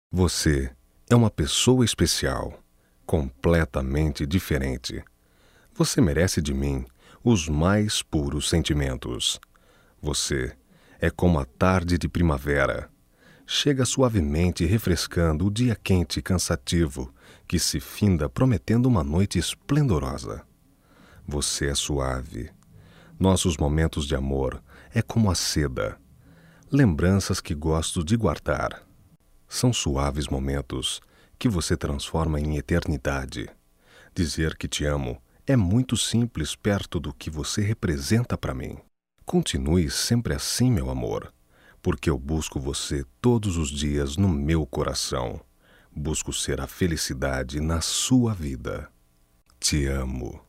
Você é uma pessoa especial, completamente diferente. Você merece de mim os mais puros sentimentos. Você é como a tarde de primavera. Chega suavemente refrescando o dia quente e cansativo que se finda prometendo uma noite esplendorosa. Você é suave. Nossos momentos de amor é como a seda, lembranças que gosto de guardar. São suaves momentos que você transforma em eternidade. Dizer que te amo é muito simples perto do que você representa para mim. Continue sempre assim, meu amor, porque eu busco você todos os dias no meu coração. Busco ser a felicidade na sua vida. Te amo.